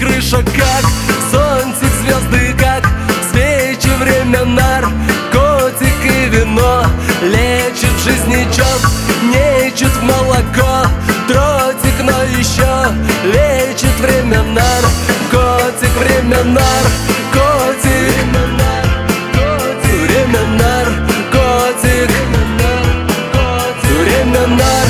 крыша как зонтик, звезды как свечи, время наркотик и вино. Лечит в жизни чет, нечет в молоко дротик, но еще лечит время наркотик, время наркотик, время наркотик, время наркотик.